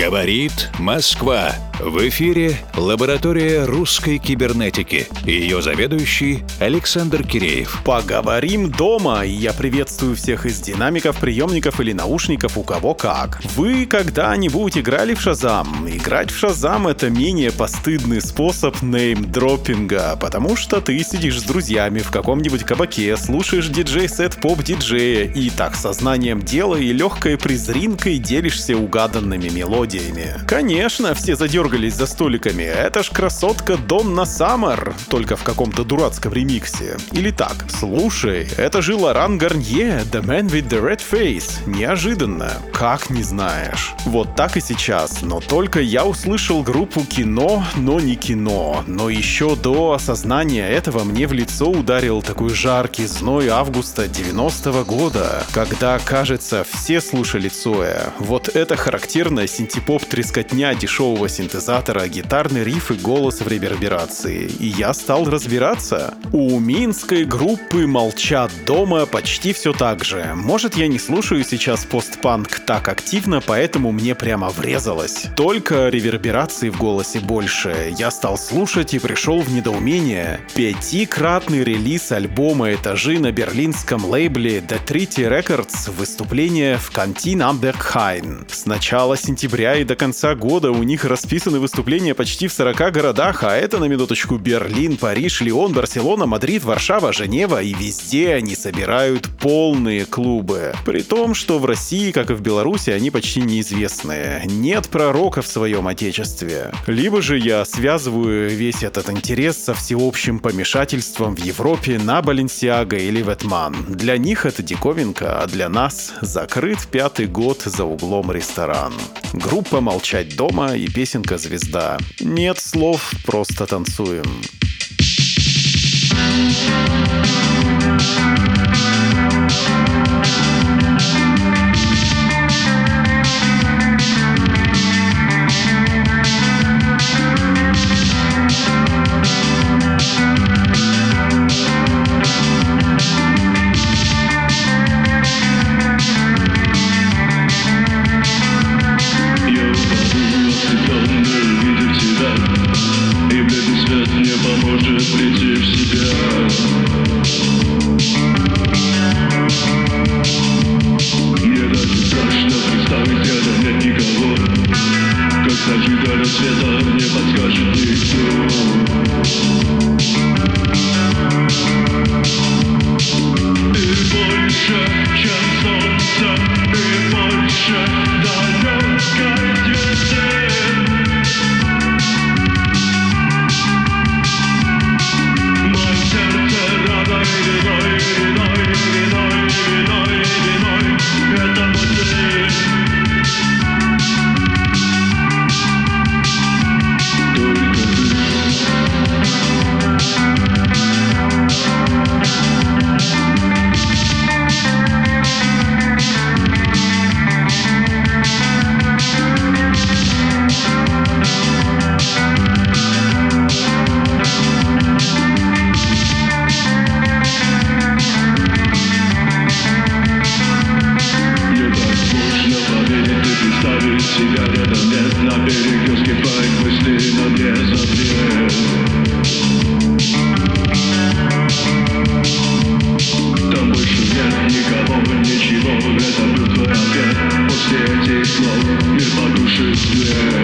Говорит Москва. В эфире лаборатория русской кибернетики. Ее заведующий Александр Киреев. Поговорим дома. И я приветствую всех из динамиков, приемников или наушников, у кого как. Вы когда-нибудь играли в Шазам? Играть в Шазам — это менее постыдный способ неймдропинга, потому что ты сидишь с друзьями в каком-нибудь кабаке, слушаешь диджей-сет поп-диджея и так сознанием дела и легкой презринкой делишься угаданными мелодиями. Конечно, все задергались за столиками. Это ж красотка Донна Саммер, только в каком-то дурацком ремиксе. Или так: слушай, это же Лоран Гарнье, The Man with the Red Face. Неожиданно. Как не знаешь? Вот так и сейчас. Но только я услышал группу «Кино», но не кино. Но еще до осознания этого мне в лицо ударил такой жаркий зной августа 90-го года, когда, кажется, все слушали Цоя. Вот это характерная синтепоп-трескотня дешевого синтезатора, гитарный риф и голос в реверберации. И я стал разбираться. У минской группы «Молчат дома» почти все так же. Может, я не слушаю сейчас постпанк так активно, поэтому мне прямо врезалось. Только реверберации в голосе больше. Я стал слушать и пришел в недоумение. 5-кратный релиз альбома «Этажи» на берлинском лейбле The Treaty Records, выступление в Kantine am Berghain. С начала сентября и до конца года у них расписаны выступления почти в 40 городах, а это, на минуточку, Берлин, Париж, Лион, Барселона, Мадрид, Варшава, Женева, и везде они собирают полные клубы. При том, что в России, как и в Беларуси, они почти неизвестные. Нет пророка в своем отечестве. Либо же я связываю весь этот интерес со всеобщим помешательством в Европе на Balenciaga или Ветман. Для них это диковинка, а для нас закрыт 5-й год за углом ресторан. Группа «Молчать дома» и песенка «Звезда». Нет слов, просто танцуем. После этих слов мир по душе свет.